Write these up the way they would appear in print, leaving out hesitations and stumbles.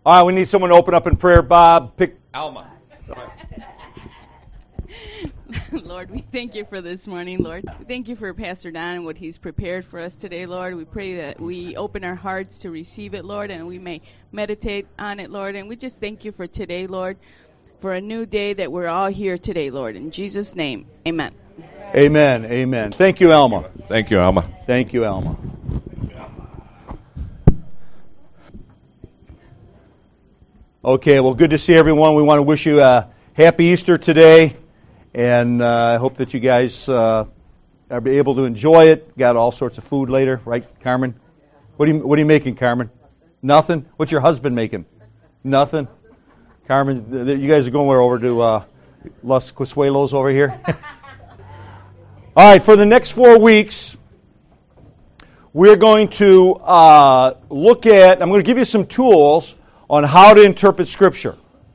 All right, we need someone to open up in prayer. Bob, pick Alma. Lord, we thank you for this morning, Lord. We thank you for Pastor Don and what he's prepared for us today, Lord. We pray that we open our hearts to receive it, Lord, and we may meditate on it, Lord. And we just thank you for today, Lord, for a new day that we're all here today, Lord. In Jesus' name, amen. Amen, amen. Thank you, Alma. Thank you, Alma. Thank you, Alma. Okay, well, good to see everyone. We want to wish you a happy Easter today, and I hope that you guys are able to enjoy it. Got all sorts of food later, right, Carmen? What are you making, Carmen? Nothing? What's your husband making? Nothing? Carmen, you guys are going where, over to Los Consuelos over here? All right, for the next 4 weeks, we're going to look at, I'm going to give you some tools on how to interpret Scripture.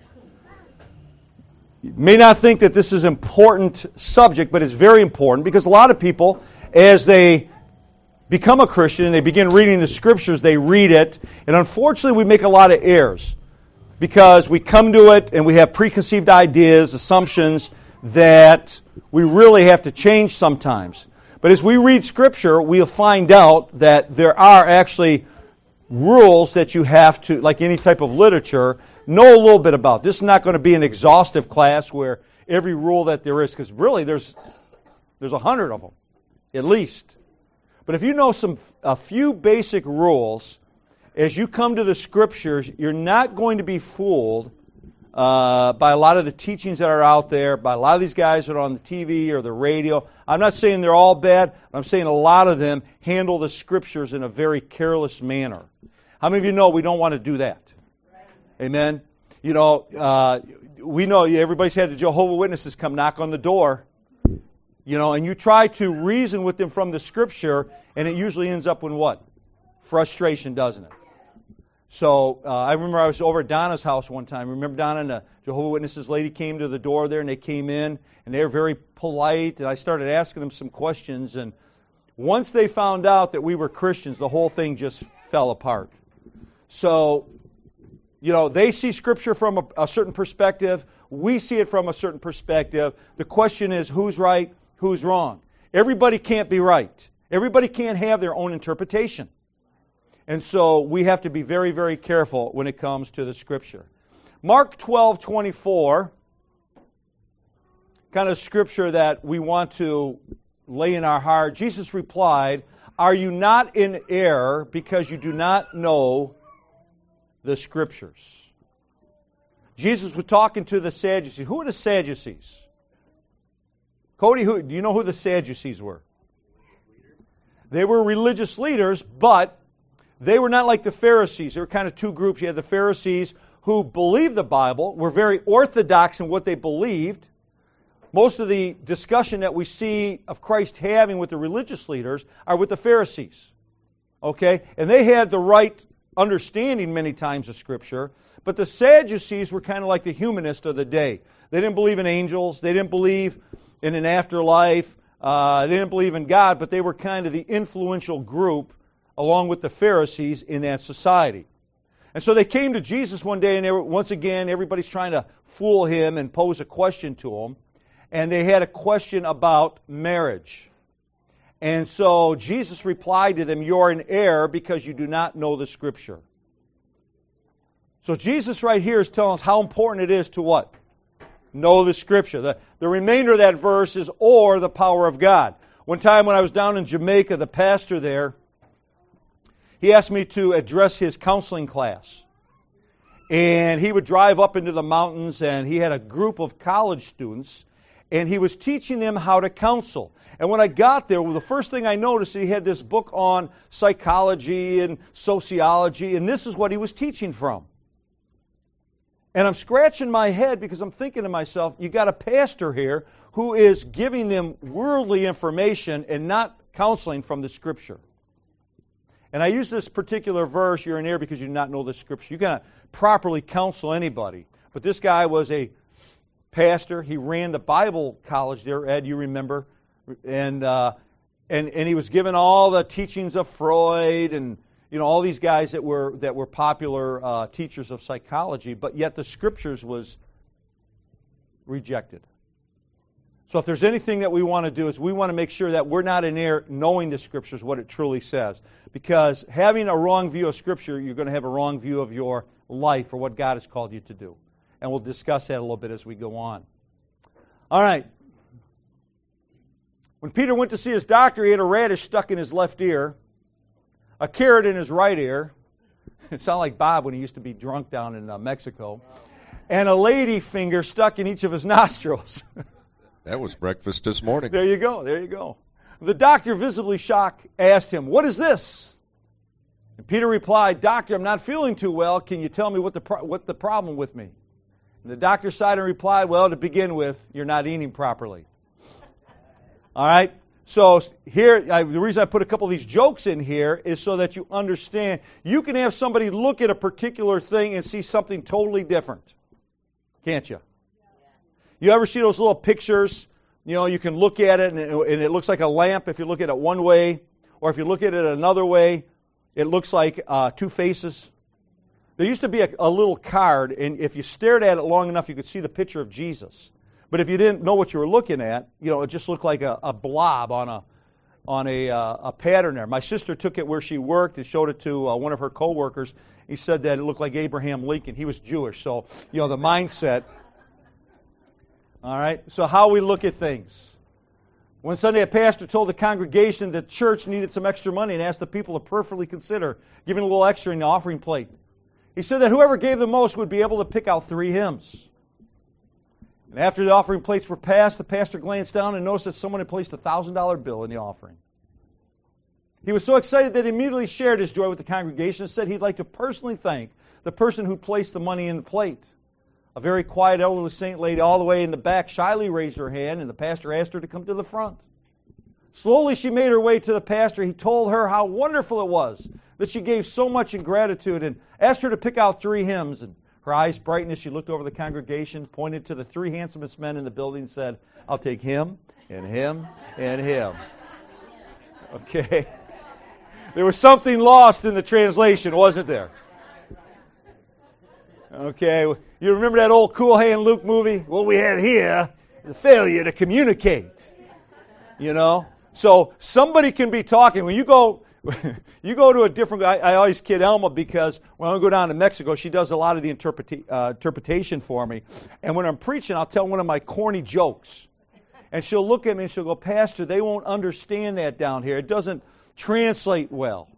You may not think that this is an important subject, but it's very important because a lot of people, as they become a Christian and they begin reading the Scriptures, they read it, and unfortunately we make a lot of errors because we come to it and we have preconceived ideas, assumptions that we really have to change sometimes. But as we read Scripture, we'll find out that there are actually rules that you have to, like any type of literature, know a little bit about. This is not going to be an exhaustive class where every rule that there is, because really there's 100 of them, at least. But if you know a few basic rules, as you come to the Scriptures, you're not going to be fooled by a lot of the teachings that are out there, by a lot of these guys that are on the TV or the radio. I'm not saying they're all bad. I'm saying a lot of them handle the Scriptures in a very careless manner. How many of you know we don't want to do that? Amen? You know, we know everybody's had the Jehovah's Witnesses come knock on the door, you know, and you try to reason with them from the Scripture, and it usually ends up in what? Frustration, doesn't it? So I remember I was over at Donna's house one time. Remember Donna and the Jehovah's Witnesses lady came to the door there, and they came in, and they were very polite, and I started asking them some questions, and once they found out that we were Christians, the whole thing just fell apart. So, you know, they see Scripture from a certain perspective. We see it from a certain perspective. The question is, who's right, who's wrong? Everybody can't be right. Everybody can't have their own interpretation. And so we have to be very, very careful when it comes to the Scripture. Mark 12:24, kind of Scripture that we want to lay in our heart. Jesus replied, "Are you not in error because you do not know the Scriptures?" Jesus was talking to the Sadducees. Who are the Sadducees? Cody, do you know who the Sadducees were? They were religious leaders, but they were not like the Pharisees. There were kind of two groups. You had the Pharisees who believed the Bible, were very orthodox in what they believed. Most of the discussion that we see of Christ having with the religious leaders are with the Pharisees. Okay? And they had the right understanding many times of Scripture, but the Sadducees were kind of like the humanists of the day. They didn't believe in angels. They didn't believe in an afterlife. They didn't believe in God, but they were kind of the influential group along with the Pharisees in that society. And so they came to Jesus one day, and they were, once again, everybody's trying to fool him and pose a question to him. And they had a question about marriage. And so Jesus replied to them, "You're in error because you do not know the Scripture." So Jesus right here is telling us how important it is to what? Know the Scripture. The remainder of that verse is, "or the power of God." One time when I was down in Jamaica, the pastor there, he asked me to address his counseling class. And he would drive up into the mountains, and he had a group of college students, and he was teaching them how to counsel. And when I got there, well, the first thing I noticed, he had this book on psychology and sociology, and this is what he was teaching from. And I'm scratching my head because I'm thinking to myself, you got a pastor here who is giving them worldly information and not counseling from the Scripture. And I use this particular verse, "You're in error because you do not know the Scripture." You cannot properly counsel anybody. But this guy was a pastor. He ran the Bible college there, Ed, you remember. And he was given all the teachings of Freud and all these guys that were popular teachers of psychology, but yet the Scriptures was rejected. So if there's anything that we want to do is we want to make sure that we're not in error knowing the Scriptures, what it truly says. Because having a wrong view of Scripture, you're going to have a wrong view of your life or what God has called you to do. And we'll discuss that a little bit as we go on. All right. When Peter went to see his doctor, he had a radish stuck in his left ear, a carrot in his right ear. It sounded like Bob when he used to be drunk down in Mexico. And a lady finger stuck in each of his nostrils. That was breakfast this morning. There you go. The doctor, visibly shocked, asked him, "What is this?" And Peter replied, "Doctor, I'm not feeling too well. Can you tell me what the problem with me?" And the doctor sighed and replied, "Well, to begin with, you're not eating properly." All right? So here, the reason I put a couple of these jokes in here is so that you understand. You can have somebody look at a particular thing and see something totally different. Can't you? You ever see those little pictures? You can look at it and it looks like a lamp if you look at it one way, or if you look at it another way, it looks like two faces. There used to be a little card, and if you stared at it long enough, you could see the picture of Jesus. But if you didn't know what you were looking at, it just looked like a blob on a pattern there. My sister took it where she worked and showed it to one of her coworkers. He said that it looked like Abraham Lincoln. He was Jewish, so the mindset. All right, so how we look at things. One Sunday, a pastor told the congregation that church needed some extra money and asked the people to prayerfully consider giving a little extra in the offering plate. He said that whoever gave the most would be able to pick out 3 hymns. And after the offering plates were passed, the pastor glanced down and noticed that someone had placed a $1,000 bill in the offering. He was so excited that he immediately shared his joy with the congregation and said he'd like to personally thank the person who placed the money in the plate. A very quiet elderly saint lady all the way in the back shyly raised her hand, and the pastor asked her to come to the front. Slowly she made her way to the pastor. He told her how wonderful it was that she gave so much in gratitude and asked her to pick out 3 hymns. And her eyes brightened as she looked over the congregation, pointed to the 3 handsomest men in the building and said, "I'll take him, and him, and him." Okay. There was something lost in the translation, wasn't there? Okay, you remember that old Cool Hand Luke movie? What we have here is a failure to communicate. So somebody can be talking. When you go to a different. I always kid Elma because when I go down to Mexico, she does a lot of the interpretation for me. And when I'm preaching, I'll tell one of my corny jokes, and she'll look at me and she'll go, "Pastor, they won't understand that down here. It doesn't translate well."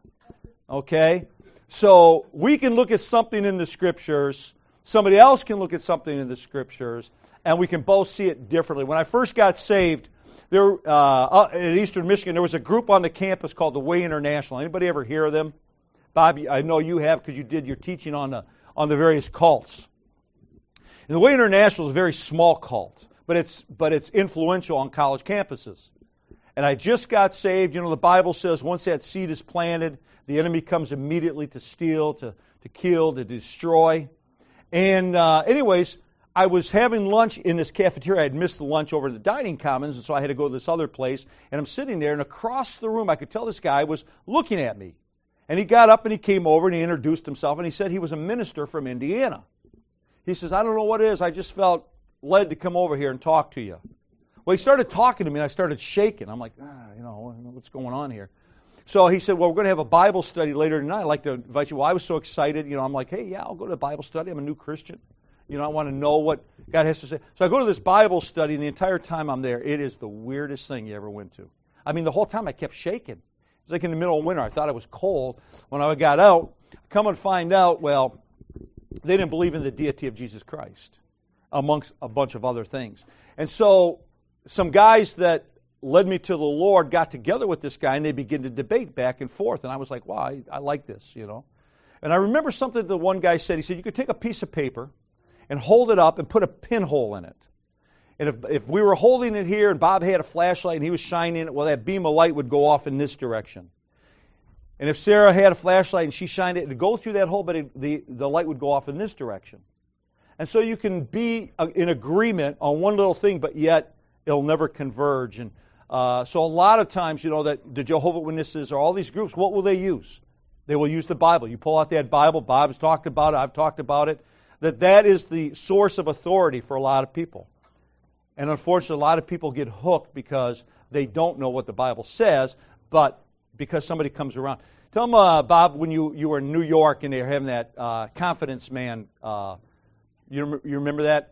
Okay. So we can look at something in the Scriptures, somebody else can look at something in the Scriptures, and we can both see it differently. When I first got saved, there in Eastern Michigan, there was a group on the campus called the Way International. Anybody ever hear of them? Bob, I know you have because you did your teaching on the various cults. And the Way International is a very small cult, but it's influential on college campuses. And I just got saved. The Bible says once that seed is planted, the enemy comes immediately to steal, to kill, to destroy. And anyways, I was having lunch in this cafeteria. I had missed the lunch over in the dining commons, and so I had to go to this other place. And I'm sitting there, and across the room, I could tell this guy was looking at me. And he got up, and he came over, and he introduced himself, and he said he was a minister from Indiana. He says, "I don't know what it is. I just felt led to come over here and talk to you." Well, he started talking to me, and I started shaking. I'm like, what's going on here? So he said, "Well, we're going to have a Bible study later tonight. I'd like to invite you." Well, I was so excited. I'm like, "Hey, yeah, I'll go to the Bible study. I'm a new Christian. I want to know what God has to say." So I go to this Bible study, and the entire time I'm there, it is the weirdest thing you ever went to. I mean, the whole time I kept shaking. It was like in the middle of winter. I thought it was cold. When I got out, come and find out, well, they didn't believe in the deity of Jesus Christ, amongst a bunch of other things. And so some guys that led me to the Lord got together with this guy, and they began to debate back and forth. And I was like, wow, I like this, And I remember something the one guy said. He said, you could take a piece of paper and hold it up and put a pinhole in it. And if we were holding it here and Bob had a flashlight and he was shining it, well, that beam of light would go off in this direction. And if Sarah had a flashlight and she shined it, it would go through that hole, but the light would go off in this direction. And so you can be in agreement on one little thing, but yet it'll never converge. And so a lot of times, that the Jehovah's Witnesses or all these groups, what will they use? They will use the Bible. You pull out that Bible, Bob's talked about it, I've talked about it, that is the source of authority for a lot of people. And unfortunately, a lot of people get hooked because they don't know what the Bible says, but because somebody comes around. Tell them, Bob, when you were in New York and they were having that Confidence Man, you remember that?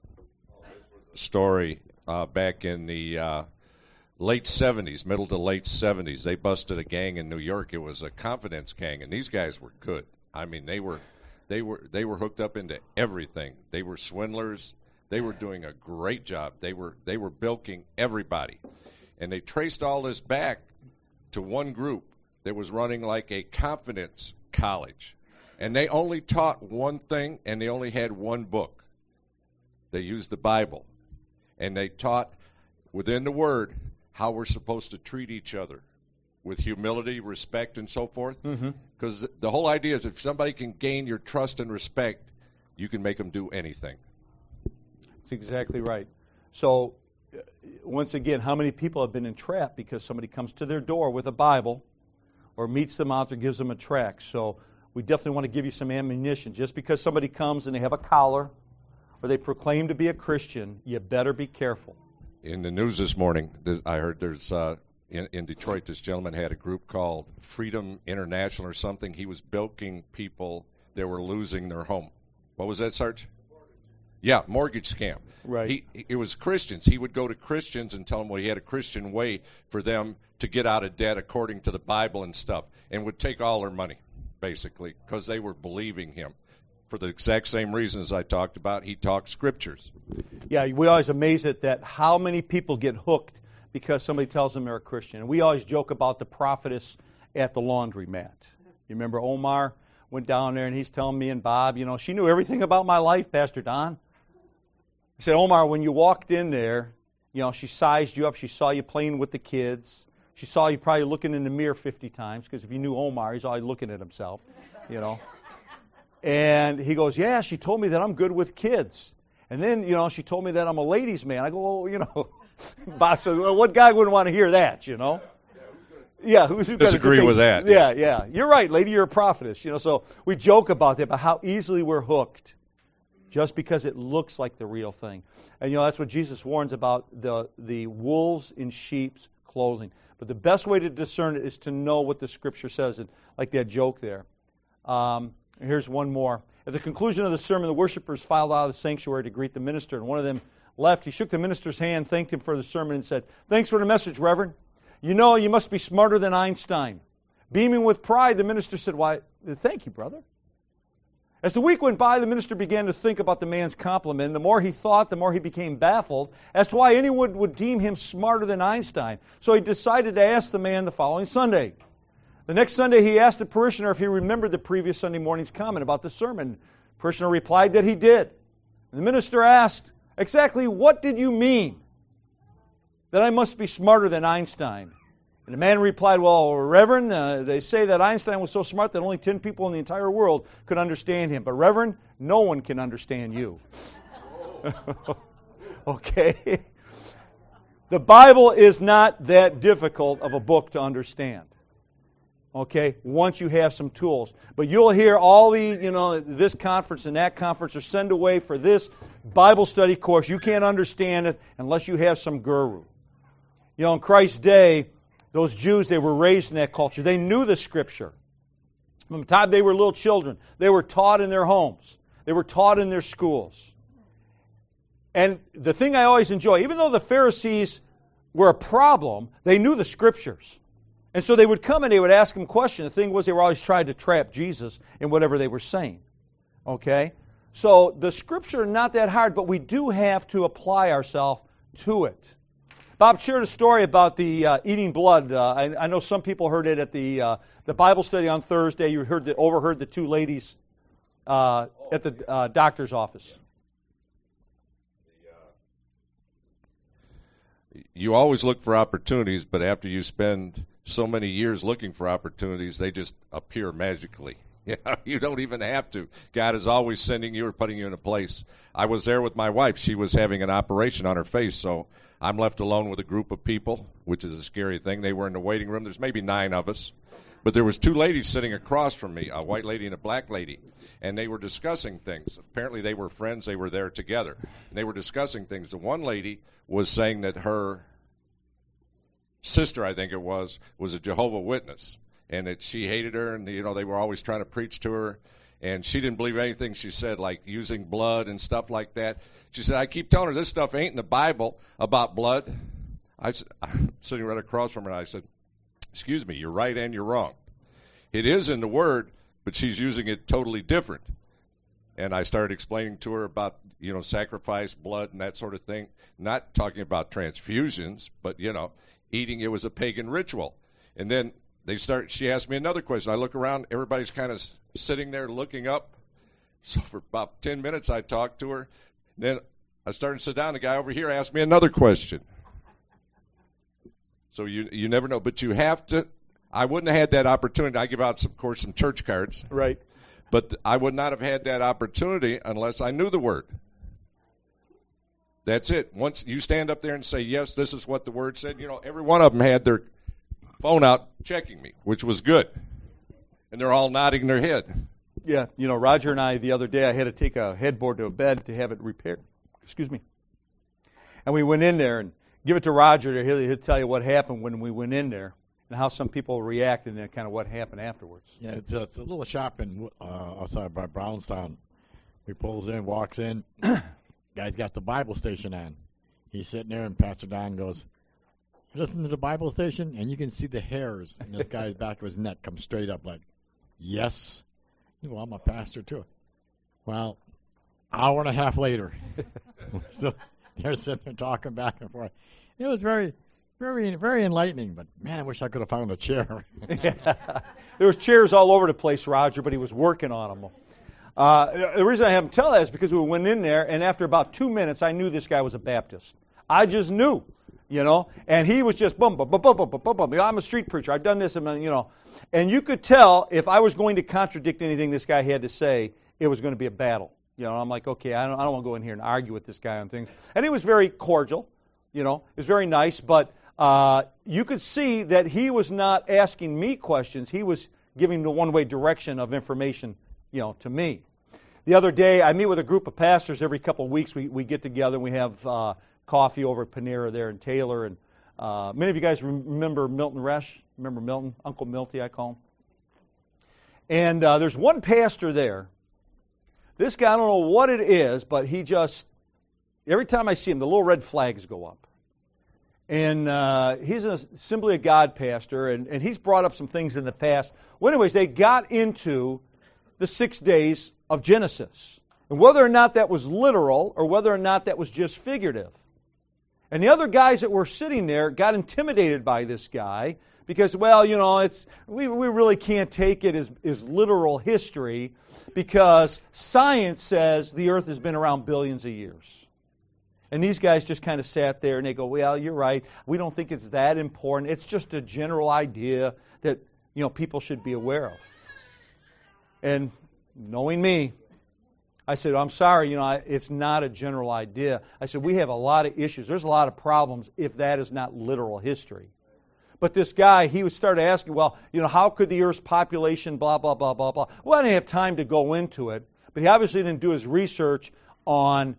Story back in the late 70s, middle to late 70s. They busted a gang in New York. It was a confidence gang, and these guys were good. I mean, they were hooked up into everything. They were swindlers. They were doing a great job. They were bilking everybody. And they traced all this back to one group that was running like a confidence college. And they only taught one thing, and they only had one book. They used the Bible. And they taught within the Word how we're supposed to treat each other with humility, respect, and so forth. Because the whole idea is if somebody can gain your trust and respect, you can make them do anything. That's exactly right. So, once again, how many people have been entrapped because somebody comes to their door with a Bible or meets them out there, gives them a tract? So we definitely want to give you some ammunition. Just because somebody comes and they have a collar or they proclaim to be a Christian, you better be careful. In the news this morning, I heard there's in Detroit, this gentleman had a group called Freedom International or something. He was bilking people that were losing their home. What was that, Sarge? Yeah, mortgage scam. Right. It was Christians. He would go to Christians and tell them, well, he had a Christian way for them to get out of debt according to the Bible and stuff, and would take all their money, basically, because they were believing him. For the exact same reasons I talked about, he talked scriptures. Yeah, we always amaze at that how many people get hooked because somebody tells them they're a Christian. And we always joke about the prophetess at the laundromat. You remember Omar went down there and he's telling me and Bob, she knew everything about my life, Pastor Don. I said, Omar, when you walked in there, she sized you up. She saw you playing with the kids. She saw you probably looking in the mirror 50 times because if you knew Omar, he's always looking at himself, And he goes, yeah, she told me that I'm good with kids. And then, she told me that I'm a ladies' man. I go, well, Bob said, well, what guy wouldn't want to hear that, Yeah, who's disagree with that? Yeah. You're right, lady, you're a prophetess. So we joke about that, but how easily we're hooked just because it looks like the real thing. And, that's what Jesus warns about, the wolves in sheep's clothing. But the best way to discern it is to know what the Scripture says, and like that joke there. Here's one more. At the conclusion of the sermon, the worshipers filed out of the sanctuary to greet the minister, and one of them left. He shook the minister's hand, thanked him for the sermon, and said, "Thanks for the message, Reverend. You must be smarter than Einstein." Beaming with pride, the minister said, "Why, thank you, brother." As the week went by, the minister began to think about the man's compliment. The more he thought, the more he became baffled as to why anyone would deem him smarter than Einstein. So he decided to ask the man the following Sunday. The next Sunday, he asked the parishioner if he remembered the previous Sunday morning's comment about the sermon. The parishioner replied that he did. And the minister asked, "Exactly what did you mean? That I must be smarter than Einstein?" And the man replied, "Well, Reverend, they say that Einstein was so smart that only 10 people in the entire world could understand him. But Reverend, no one can understand you." Okay? The Bible is not that difficult of a book to understand. Okay, once you have some tools. But you'll hear all the, this conference and that conference, or send away for this Bible study course. You can't understand it unless you have some guru. In Christ's day, those Jews, they were raised in that culture. They knew the Scripture. From the time they were little children, they were taught in their homes. They were taught in their schools. And the thing I always enjoy, even though the Pharisees were a problem, they knew the Scriptures. And so they would come and they would ask him questions. The thing was, they were always trying to trap Jesus in whatever they were saying. Okay? So the Scripture are not that hard, but we do have to apply ourselves to it. Bob shared a story about the eating blood. I know some people heard it at the Bible study on Thursday. You overheard the two ladies at the doctor's office. You always look for opportunities, but after you spend so many years looking for opportunities, they just appear magically. You don't even have to. God is always sending you or putting you in a place. I was there with my wife. She was having an operation on her face, so I'm left alone with a group of people, which is a scary thing. They were in the waiting room. There's maybe 9 of us. But there was two ladies sitting across from me, a white lady and a black lady, and they were discussing things. Apparently they were friends. They were there together. And they were discussing things. The one lady was saying that her sister, I think it was a Jehovah's Witness, and that she hated her, and, they were always trying to preach to her, and she didn't believe anything she said, like using blood and stuff like that. She said, I keep telling her this stuff ain't in the Bible about blood. I'm sitting right across from her, and I said, excuse me, you're right and you're wrong. It is in the Word, but she's using it totally different. And I started explaining to her about, sacrifice, blood, and that sort of thing. Not talking about transfusions, but, eating, it was a pagan ritual. And then she asked me another question. I look around, everybody's kind of sitting there looking up. So for about 10 minutes I talked to her. Then I started to sit down. The guy over here asked me another question. So you never know, but you have to. I wouldn't have had that opportunity. I give out, some church cards. Right. But I would not have had that opportunity unless I knew the Word. That's it. Once you stand up there and say, yes, this is what the Word said, every one of them had their phone out checking me, which was good. And they're all nodding their head. Yeah, Roger and I, the other day, I had to take a headboard to a bed to have it repaired. Excuse me. And we went in there and give it to Roger. He'll tell you what happened when we went in there and how some people reacted and kind of what happened afterwards. Yeah, it's a little shop outside by Brownstown. We pulls in, walks in. Guy's got the Bible station on. He's sitting there, and Pastor Don goes, listen to the Bible station, and you can see the hairs in this guy's back of his neck come straight up like, yes. Well, I'm a pastor, too. Well, hour and a half later, so they're sitting there talking back and forth. It was very, very, very enlightening, but, man, I wish I could have found a chair. Yeah. There was chairs all over the place, Roger, but he was working on them. The reason I have him tell that is because we went in there, and after about 2 minutes, I knew this guy was a Baptist. I just knew, and he was just boom, boom, boom, boom, boom, boom, boom. I'm a street preacher. I've done this, and you could tell if I was going to contradict anything this guy had to say, it was going to be a battle. I'm like, okay, I don't want to go in here and argue with this guy on things. And he was very cordial, it was very nice, but you could see that he was not asking me questions. He was giving the one-way direction of information, to me. The other day, I meet with a group of pastors every couple of weeks. We get together and we have coffee over at Panera there in Taylor. And many of you guys remember Milton Resch. Remember Milton? Uncle Milty, I call him. And there's one pastor there. This guy, I don't know what it is, but he just, every time I see him, the little red flags go up. And he's an Assembly of God pastor, and he's brought up some things in the past. Well, anyways, they got into the 6 days of Genesis, and whether or not that was literal or whether or not that was just figurative. And the other guys that were sitting there got intimidated by this guy because, we really can't take it as literal history because science says the earth has been around billions of years. And these guys just kind of sat there and they go, well, you're right. We don't think it's that important. It's just a general idea that, people should be aware of. And knowing me, I said, I'm sorry, it's not a general idea. I said, we have a lot of issues. There's a lot of problems if that is not literal history. But this guy, he started asking, how could the Earth's population, blah, blah, blah, blah, blah. Well, I didn't have time to go into it, but he obviously didn't do his research on,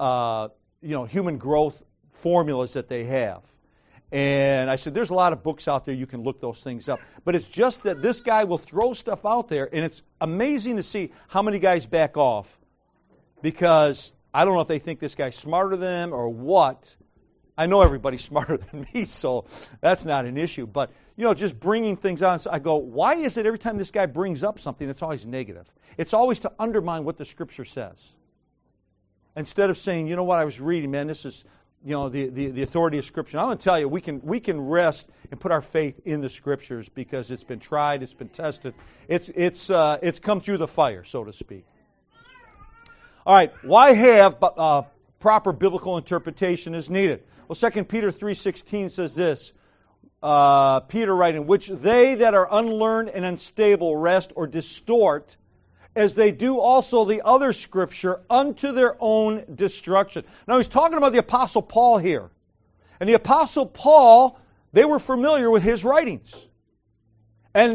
human growth formulas that they have. And I said, there's a lot of books out there, you can look those things up. But it's just that this guy will throw stuff out there, and it's amazing to see how many guys back off. Because I don't know if they think this guy's smarter than them or what. I know everybody's smarter than me, so that's not an issue. But, just bringing things on. So I go, why is it every time this guy brings up something, it's always negative? It's always to undermine what the Scripture says. Instead of saying, what I was reading, man, this is, the authority of Scripture. I'm going to tell you, we can rest and put our faith in the Scriptures because it's been tried, it's been tested. It's come through the fire, so to speak. All right, why have proper biblical interpretation is needed? Well, 2 Peter 3:16 says this. Peter writing, which they that are unlearned and unstable wrest or distort, as they do also the other Scripture, unto their own destruction. Now, he's talking about the Apostle Paul here. And the Apostle Paul, they were familiar with his writings. And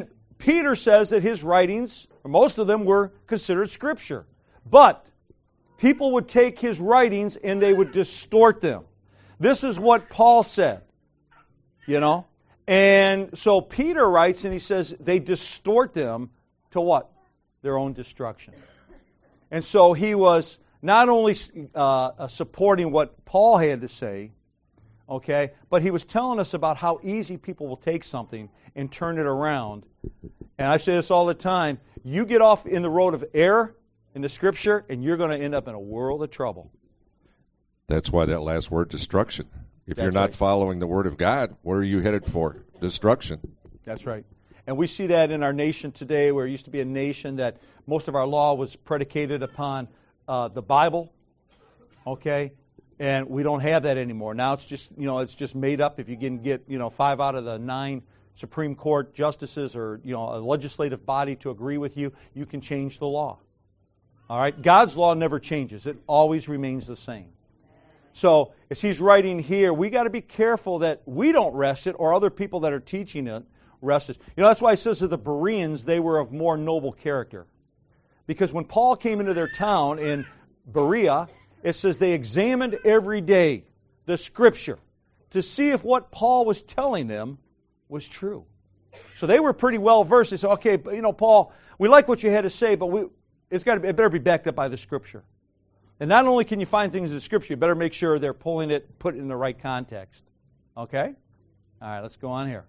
Peter says that his writings, most of them were considered Scripture. But people would take his writings and they would distort them. This is what Paul said, you know. And so Peter writes and he says they distort them to what? Their own destruction. And so he was not only supporting what Paul had to say, okay, but he was telling us about how easy people will take something and turn it around. And I say this all the time, you get off in the road of error in the Scripture and you're going to end up in a world of trouble. That's why that last word, destruction. If That's you're not right. following the Word of God, where are you headed for? Destruction. That's right. And we see that in our nation today, where it used to be a nation that most of our law was predicated upon the Bible, okay? And we don't have that anymore. Now it's just, it's just made up. If you can get, 5 out of the 9 Supreme Court justices or, a legislative body to agree with you, you can change the law. All right? God's law never changes. It always remains the same. So, as he's writing here, we got to be careful that we don't wrest it or other people that are teaching it wrest it. That's why it says that the Bereans, they were of more noble character. Because when Paul came into their town in Berea, it says they examined every day the Scripture to see if what Paul was telling them was true. So they were pretty well versed. They said, okay, Paul, we like what you had to say, but it better be backed up by the Scripture. And not only can you find things in the Scripture, you better make sure they're put it in the right context. Okay? All right, let's go on here.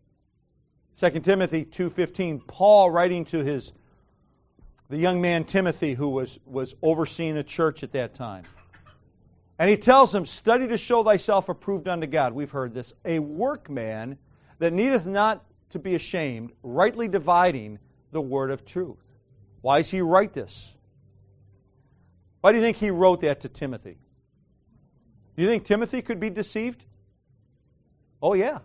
2 Timothy 2:15, Paul writing to the young man Timothy who was overseeing a church at that time. And he tells him, study to show thyself approved unto God. We've heard this. A workman that needeth not to be ashamed, rightly dividing the word of truth. Why does he write this? Why do you think he wrote that to Timothy? Do you think Timothy could be deceived? Oh, yeah.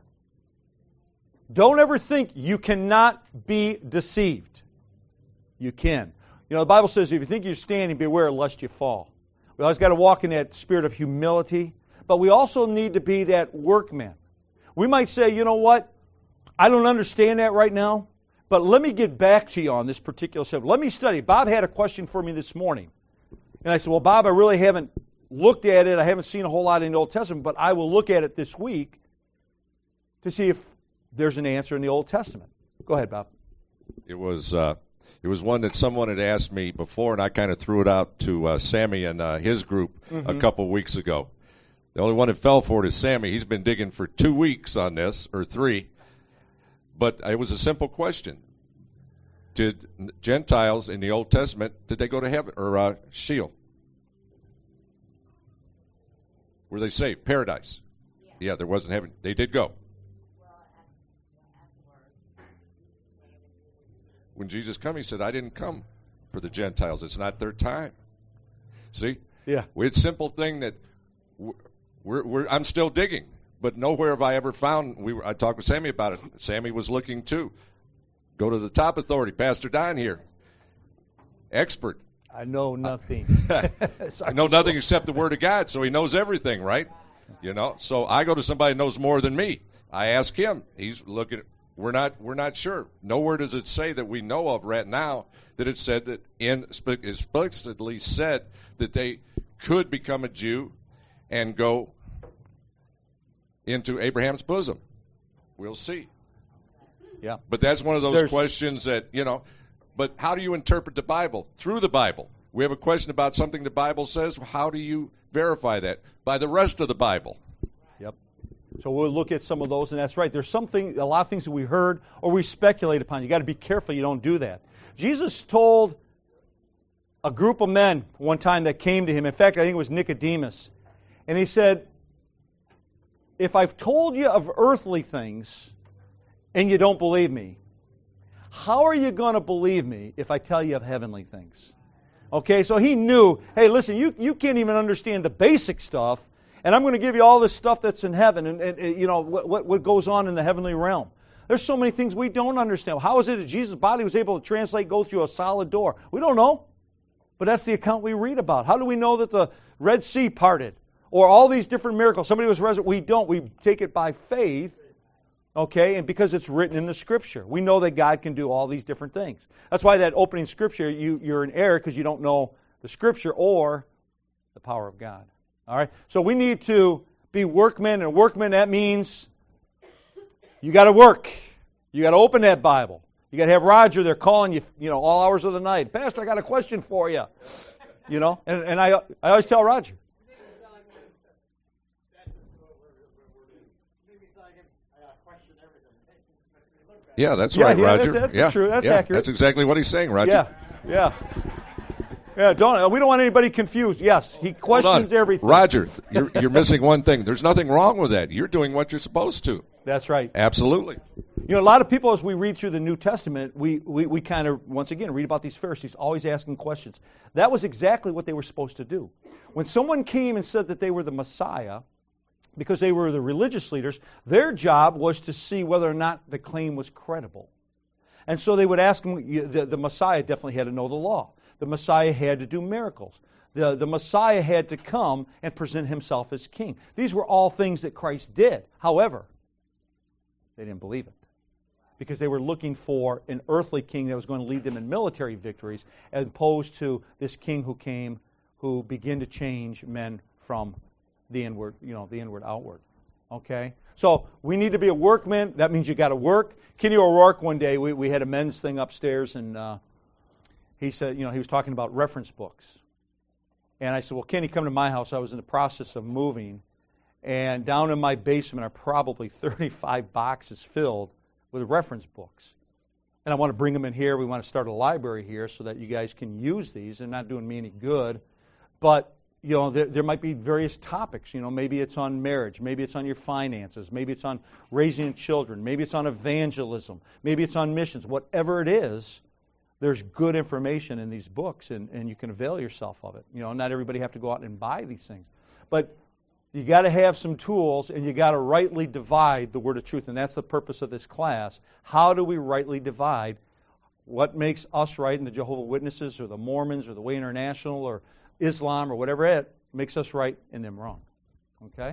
Don't ever think you cannot be deceived. You can. The Bible says if you think you're standing, beware lest you fall. We always got to walk in that spirit of humility, but we also need to be that workman. We might say, you know what? I don't understand that right now, but let me get back to you on this particular subject. Let me study. Bob had a question for me this morning. And I said, well, Bob, I really haven't looked at it. I haven't seen a whole lot in the Old Testament, but I will look at it this week to see if there's an answer in the Old Testament. Go ahead, Bob. It was one that someone had asked me before, and I kind of threw it out to Sammy and his group a couple weeks ago. The only one that fell for it is Sammy. He's been digging for 2 weeks on this, or 3. But it was a simple question. Did Gentiles in the Old Testament, did they go to heaven or Sheol? Were they saved? Paradise? Yeah, there wasn't heaven. They did go. When Jesus came, he said, I didn't come for the Gentiles. It's not their time. See? Yeah. It's a simple thing that I'm still digging, but nowhere have I ever found. I talked with Sammy about it. Sammy was looking too. Go to the top authority, Pastor Don here. Expert. I know nothing. I know nothing except the Word of God, so he knows everything, right? So I go to somebody who knows more than me. I ask him. He's looking. We're not sure. Nowhere does it say that we know of right now that it said that explicitly said that they could become a Jew and go into Abraham's bosom. We'll see. Yeah. But that's one of those questions that, but how do you interpret the Bible? Through the Bible. We have a question about something the Bible says. How do you verify that? By the rest of the Bible. Yep. So we'll look at some of those, and that's right. There's a lot of things that we heard or we speculate upon. You got to be careful you don't do that. Jesus told a group of men one time that came to him. In fact, I think it was Nicodemus. And he said, if I've told you of earthly things and you don't believe me, how are you going to believe me if I tell you of heavenly things? Okay, so he knew, hey, listen, you can't even understand the basic stuff, and I'm going to give you all this stuff that's in heaven and what goes on in the heavenly realm. There's so many things we don't understand. How is it that Jesus' body was able to go through a solid door? We don't know, but that's the account we read about. How do we know that the Red Sea parted? Or all these different miracles. Somebody was resurrected. We don't. We take it by faith. Okay, and because it's written in the Scripture. We know that God can do all these different things. That's why that opening Scripture, you're in error because you don't know the Scripture or the power of God. All right, so we need to be workmen, and workmen, that means you got to work. You got to open that Bible. You got to have Roger there calling you, all hours of the night. Pastor, I got a question for you. And I always tell Roger. Yeah, that's right, Roger. That's true. That's accurate. That's exactly what he's saying, Roger. Yeah. We don't want anybody confused. Yes, he questions everything. Roger, you're missing one thing. There's nothing wrong with that. You're doing what you're supposed to. That's right. Absolutely. A lot of people, as we read through the New Testament, we kind of, once again, read about these Pharisees always asking questions. That was exactly what they were supposed to do. When someone came and said that they were the Messiah, because they were the religious leaders, their job was to see whether or not the claim was credible. And so they would ask them, the Messiah definitely had to know the law. The Messiah had to do miracles. The Messiah had to come and present himself as king. These were all things that Christ did. However, they didn't believe it, because they were looking for an earthly king that was going to lead them in military victories, as opposed to this king who came, who began to change men from the inward, the inward outward. Okay? So we need to be a workman. That means you got to work. Kenny O'Rourke, one day, we had a men's thing upstairs, and he said, he was talking about reference books. And I said, well, Kenny, come to my house. I was in the process of moving, and down in my basement are probably 35 boxes filled with reference books. And I want to bring them in here. We want to start a library here so that you guys can use these. They're not doing me any good. But there might be various topics. Maybe it's on marriage. Maybe it's on your finances. Maybe it's on raising children. Maybe it's on evangelism. Maybe it's on missions. Whatever it is, there's good information in these books, and you can avail yourself of it. Not everybody have to go out and buy these things. But you got to have some tools, and you got to rightly divide the word of truth, and that's the purpose of this class. How do we rightly divide what makes us right in the Jehovah's Witnesses or the Mormons or the Way International or Islam or whatever it makes us right and them wrong. Okay?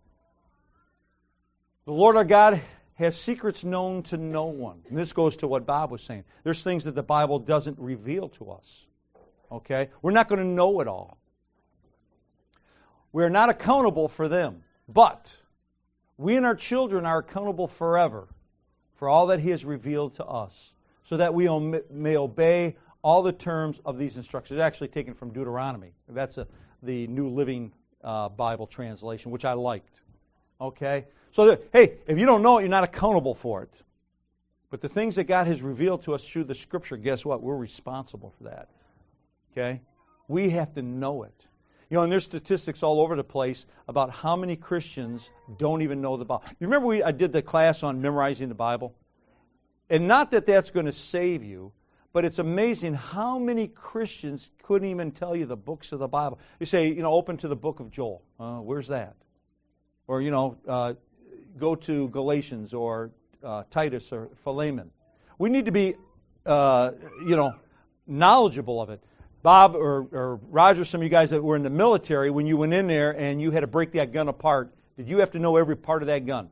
The Lord our God has secrets known to no one. And this goes to what Bob was saying. There's things that the Bible doesn't reveal to us. Okay? We're not going to know it all. We're not accountable for them. But we and our children are accountable forever for all that He has revealed to us, so that we may obey all the terms of these instructions. It's actually taken from Deuteronomy. That's the New Living Bible translation, which I liked. Okay? So, hey, if you don't know it, you're not accountable for it. But the things that God has revealed to us through the Scripture, guess what? We're responsible for that. Okay? We have to know it. And there's statistics all over the place about how many Christians don't even know the Bible. You remember I did the class on memorizing the Bible? And not that that's going to save you, but it's amazing how many Christians couldn't even tell you the books of the Bible. You say, open to the book of Joel. Where's that? Or, go to Galatians or Titus or Philemon. We need to be, knowledgeable of it. Bob or Roger, some of you guys that were in the military, when you went in there and you had to break that gun apart, did you have to know every part of that gun?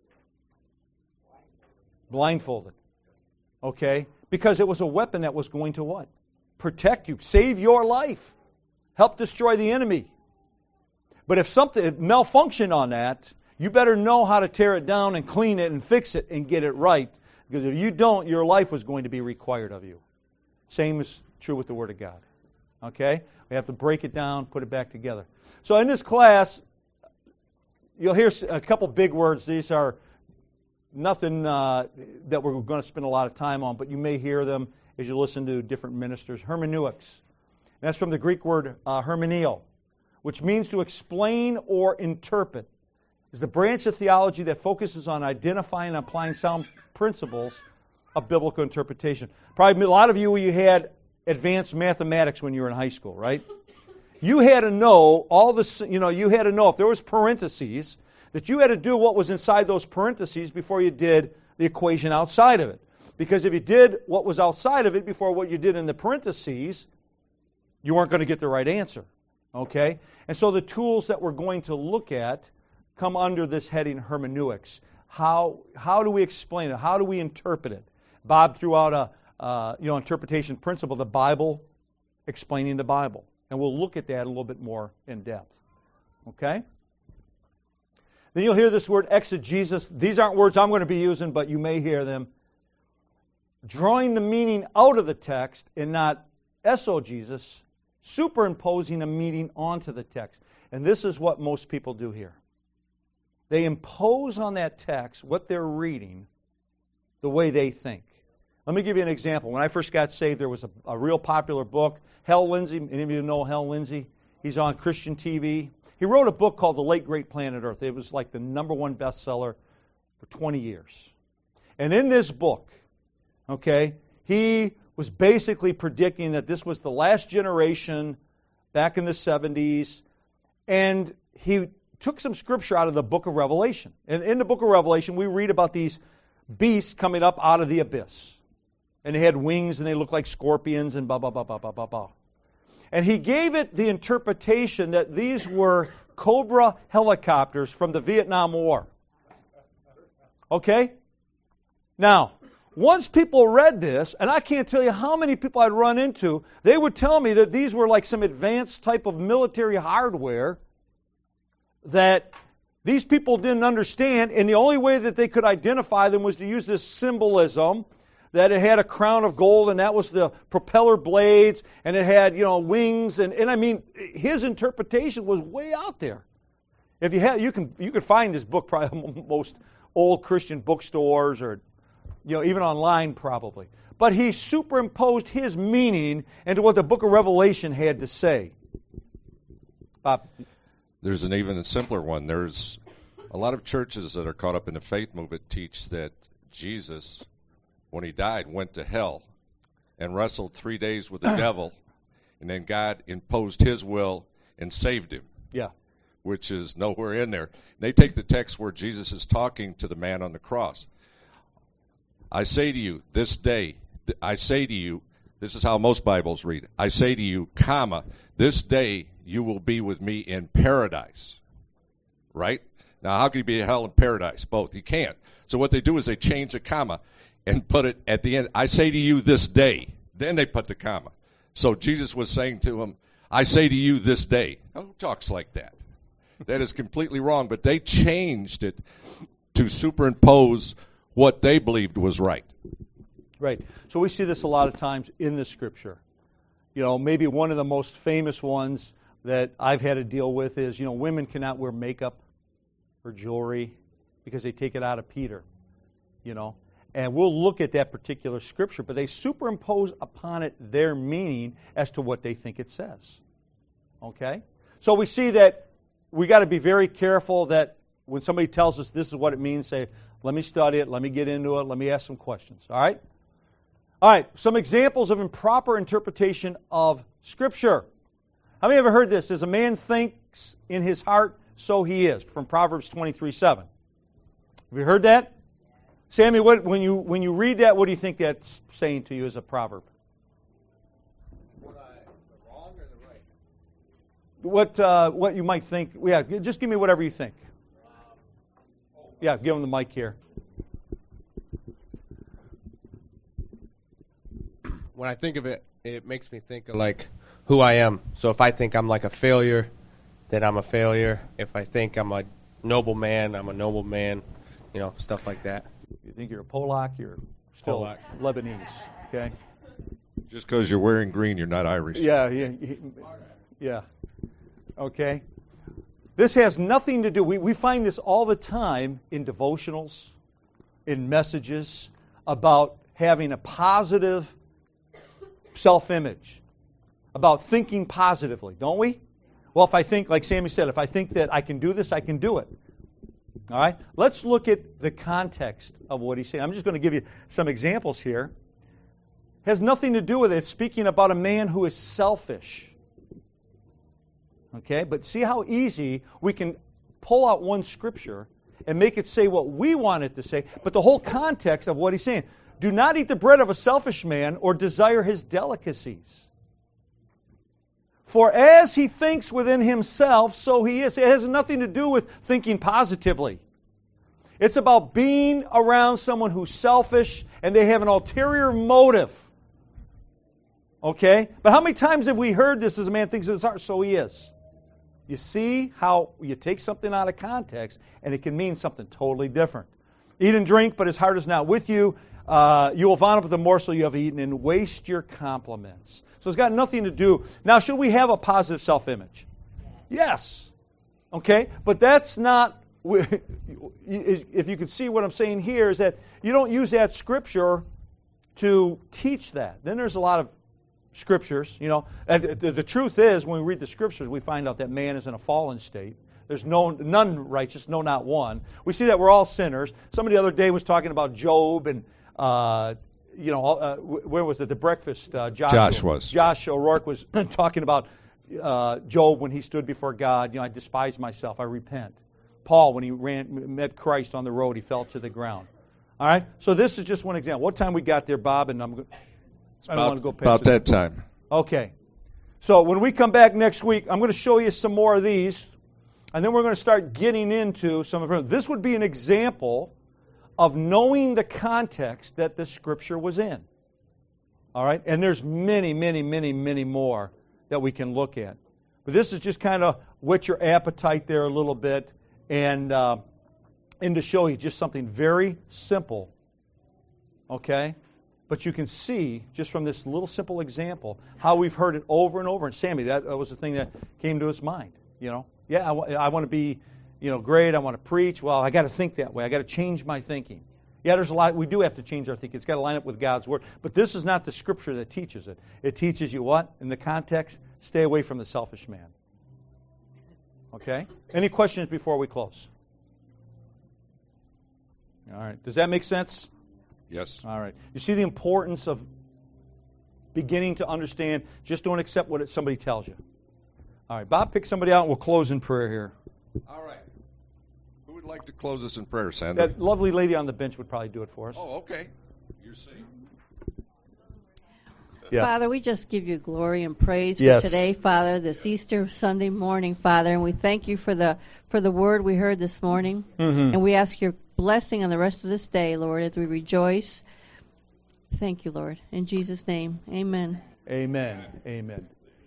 Blindfolded. Okay? Because it was a weapon that was going to what? Protect you. Save your life. Help destroy the enemy. But if something malfunctioned on that, you better know how to tear it down and clean it and fix it and get it right. Because if you don't, your life was going to be required of you. Same is true with the Word of God. Okay? We have to break it down, put it back together. So in this class, you'll hear a couple big words. These are nothing that we're going to spend a lot of time on, but you may hear them as you listen to different ministers. Hermeneutics. And that's from the Greek word hermeneo, which means to explain or interpret. It's the branch of theology that focuses on identifying and applying sound principles of biblical interpretation. Probably a lot of you had advanced mathematics when you were in high school, right? You had to know all this, you had to know if there was parentheses, that you had to do what was inside those parentheses before you did the equation outside of it. Because if you did what was outside of it before what you did in the parentheses, you weren't going to get the right answer. Okay? And so the tools that we're going to look at come under this heading hermeneutics. How do we explain it? How do we interpret it? Bob threw out a interpretation principle, the Bible explaining the Bible. And we'll look at that a little bit more in depth. Okay? Then you'll hear this word exegesis. These aren't words I'm going to be using, but you may hear them. Drawing the meaning out of the text and not esogesis, superimposing a meaning onto the text. And this is what most people do here. They impose on that text what they're reading the way they think. Let me give you an example. When I first got saved, there was a real popular book. Hal Lindsey, any of you know Hal Lindsey? He's on Christian TV. He wrote a book called The Late Great Planet Earth. It was like the #1 bestseller for 20 years. And in this book, okay, he was basically predicting that this was the last generation back in the 70s. And he took some scripture out of the book of Revelation. And in the book of Revelation, we read about these beasts coming up out of the abyss. And they had wings and they looked like scorpions and blah, blah, blah, blah, blah, blah, blah. And he gave it the interpretation that these were Cobra helicopters from the Vietnam War. Okay? Now, once people read this, and I can't tell you how many people I'd run into, they would tell me that these were like some advanced type of military hardware that these people didn't understand, and the only way that they could identify them was to use this symbolism that it had a crown of gold, and that was the propeller blades, and it had, wings, and I mean, his interpretation was way out there. If you could find this book probably most old Christian bookstores or even online probably. But he superimposed his meaning into what the book of Revelation had to say. Bob? There's an even simpler one. There's a lot of churches that are caught up in the faith movement teach that Jesus, when he died, went to hell and wrestled 3 days with the devil, and then God imposed his will and saved him. Yeah. Which is nowhere in there. They take the text where Jesus is talking to the man on the cross. I say to you, this day, this is how most Bibles read. I say to you, this day you will be with me in paradise. Right? Now, how can you be in hell and paradise? Both. You can't. So what they do is they change a comma and put it at the end. I say to you this day. Then they put the comma. So Jesus was saying to him, I say to you this day. Now, who talks like that? That is completely wrong. But they changed it to superimpose what they believed was right. Right. So we see this a lot of times in the Scripture. Maybe one of the most famous ones that I've had to deal with is, women cannot wear makeup or jewelry because they take it out of Peter, And we'll look at that particular Scripture, but they superimpose upon it their meaning as to what they think it says. Okay? So we see that we got to be very careful that when somebody tells us this is what it means, say, let me study it, let me get into it, let me ask some questions. All right? All right, some examples of improper interpretation of Scripture. How many ever heard this? As a man thinks in his heart, so he is, from Proverbs 23:7. Have you heard that? Sammy, when you read that, what do you think that's saying to you as a proverb? The wrong or the right? What you might think. Yeah, just give me whatever you think. Yeah, give him the mic here. When I think of it, it makes me think of like who I am. So if I think I'm like a failure, then I'm a failure. If I think I'm a noble man, I'm a noble man. Stuff like that. You think you're a Polak, you're still Polak. Lebanese. Okay. Just because you're wearing green, you're not Irish. Yeah. Okay. This has nothing to do, we find this all the time in devotionals, in messages, about having a positive self-image, about thinking positively, don't we? Well, if I think, like Sammy said, if I think that I can do this, I can do it. All right? Let's look at the context of what he's saying. I'm just going to give you some examples here. It has nothing to do with it. It's speaking about a man who is selfish. Okay, but see how easy we can pull out one scripture and make it say what we want it to say, but the whole context of what he's saying. Do not eat the bread of a selfish man or desire his delicacies. For as he thinks within himself, so he is. It has nothing to do with thinking positively. It's about being around someone who's selfish and they have an ulterior motive. Okay? But how many times have we heard this as a man thinks in his heart, so he is? You see how you take something out of context and it can mean something totally different. Eat and drink, but his heart is not with you. You will vomit up the morsel you have eaten and waste your compliments. So it's got nothing to do. Now, should we have a positive self-image? Yes. Okay? But that's not, if you can see what I'm saying here, is that you don't use that scripture to teach that. Then there's a lot of scriptures, you know. The truth is, when we read the scriptures, we find out that man is in a fallen state. There's none righteous, no, not one. We see that we're all sinners. Somebody the other day was talking about Job and, where was it? The breakfast. Josh O'Rourke was talking about Job when he stood before God. You know, I despise myself. I repent. Paul, when he met Christ on the road, he fell to the ground. All right? So this is just one example. What time we got there, Bob? And I don't want to go past about that time. Okay. So when we come back next week, I'm going to show you some more of these. And then we're going to start getting into some of them. This would be an example of knowing the context that the Scripture was in. All right? And there's many, many, many, many more that we can look at. But this is just kind of whet your appetite there a little bit and to show you just something very simple. Okay? But you can see, just from this little simple example, how we've heard it over and over. And Sammy, that was the thing that came to his mind, you know. Yeah, I want to be, great. I want to preach. Well, I got to think that way. I got to change my thinking. Yeah, there's a lot. We do have to change our thinking. It's got to line up with God's Word. But this is not the Scripture that teaches it. It teaches you what? In the context, stay away from the selfish man. Okay? Any questions before we close? All right. Does that make sense? Yes. All right. You see the importance of beginning to understand. Just don't accept what somebody tells you. All right, Bob, pick somebody out and we'll close in prayer here. All right. Who would like to close us in prayer, Sandra? That lovely lady on the bench would probably do it for us. Oh, okay. You're saying. Yeah. Father, we just give you glory and praise for today, Father, this Easter Sunday morning, Father, and we thank you for the word we heard this morning. Mm-hmm. And we ask your blessing on the rest of this day, Lord, as we rejoice. Thank you, Lord. In Jesus' name, amen. Amen. Amen.